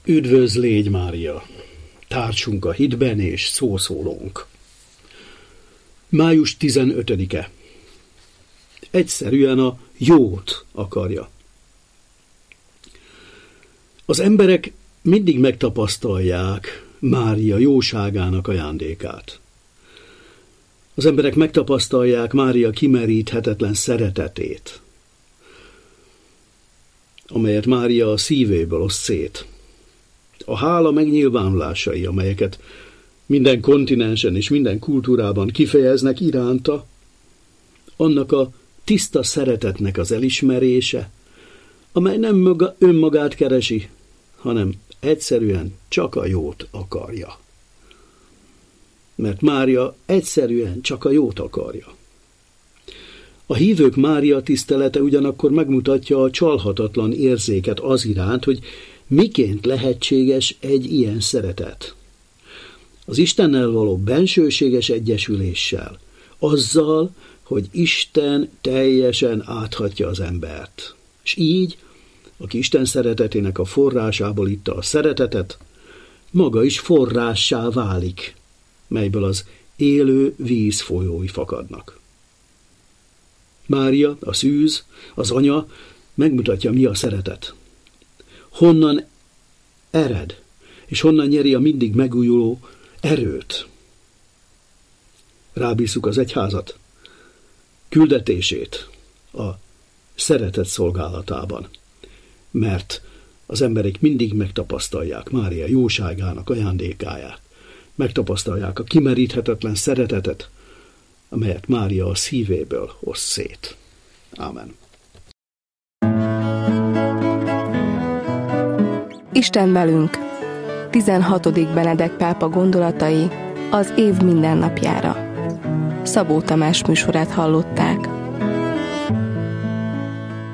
Üdvözl légy, Mária! Tártsunk a hitben és szószólónk. Május 15-e. Egyszerűen a jót akarja. Az emberek mindig megtapasztalják Mária jóságának ajándékát. Az emberek megtapasztalják Mária kimeríthetetlen szeretetét, amelyet Mária a szívéből oszt szét. A hála megnyilvánulásai, amelyeket minden kontinensen és minden kultúrában kifejeznek iránta, annak a tiszta szeretetnek az elismerése, amely nem önmagát keresi, hanem egyszerűen csak a jót akarja. Mert Mária egyszerűen csak a jót akarja. A hívők Mária tisztelete ugyanakkor megmutatja a csalhatatlan érzéket az iránt, hogy miként lehetséges egy ilyen szeretet. Az Istennel való bensőséges egyesüléssel, azzal, hogy Isten teljesen áthatja az embert. És így, aki Isten szeretetének a forrásából itta a szeretetet, maga is forrássá válik, melyből az élő víz folyói fakadnak. Mária, a szűz, az anya megmutatja, mi a szeretet. Honnan ered, és honnan nyeri a mindig megújuló erőt. Rábízzuk az egyházat, küldetését a szeretet szolgálatában, mert az emberek mindig megtapasztalják Mária jóságának ajándékáját, megtapasztalják a kimeríthetetlen szeretetet, amelyet Mária a szívéből oszt szét. Ámen. Isten velünk. 16. Benedek pápa gondolatai az év mindennapjára. Szabó Tamás műsorát hallották.